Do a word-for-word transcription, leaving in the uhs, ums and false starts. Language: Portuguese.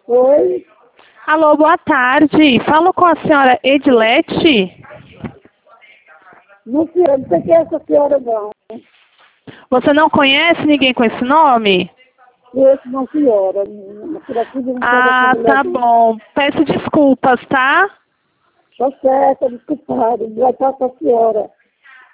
Oi? Alô, boa tarde. Falo com a senhora Edilete. Não sei, não sei quem é essa senhora, não. Você não conhece ninguém com esse nome? Esse não, senhora. Não, por aqui não Ah, pode tá essa mulher. bom. Peço desculpas, tá? Tá certo, desculpado. Boa tarde, senhora.